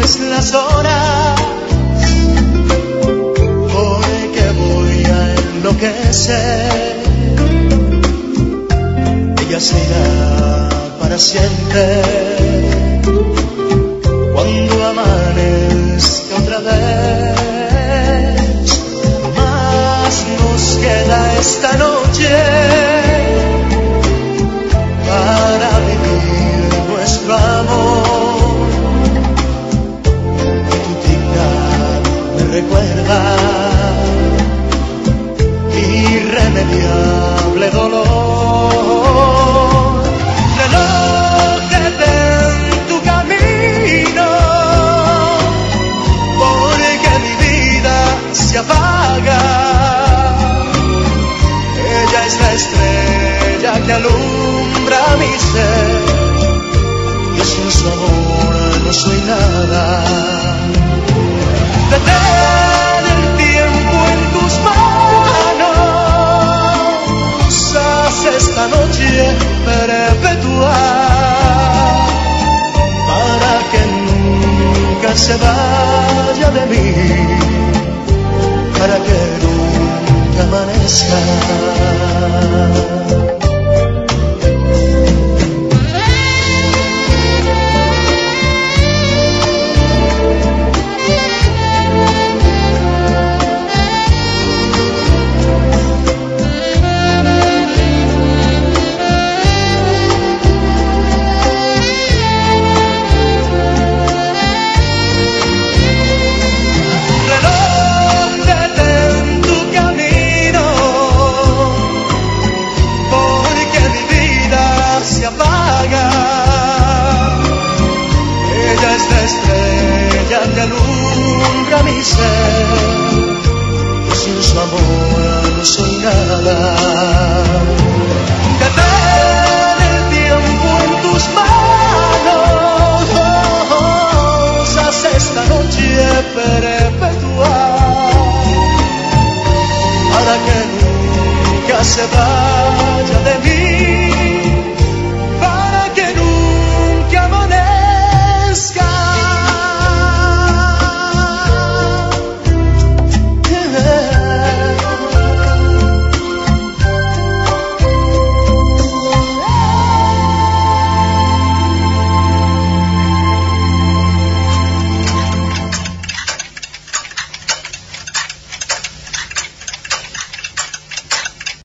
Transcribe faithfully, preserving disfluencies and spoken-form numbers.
cuentes las horas, porque voy a enloquecer. Ella se irá para siempre cuando amanezca otra vez. Más nos queda esta noche para vivir nuestro amor. Tu dignidad me recuerda irremediable dolor. Reloj, detén tu camino, porque mi vida se apaga. Ella es la estrella que alumbra mi ser, yo sin su amor no soy nada. Detén el tiempo en tus manos, haz esta noche perpetua, para que nunca se vaya de mí, para que nunca amanezca. Alumbra mi ser, yo sin su amor no soy nada.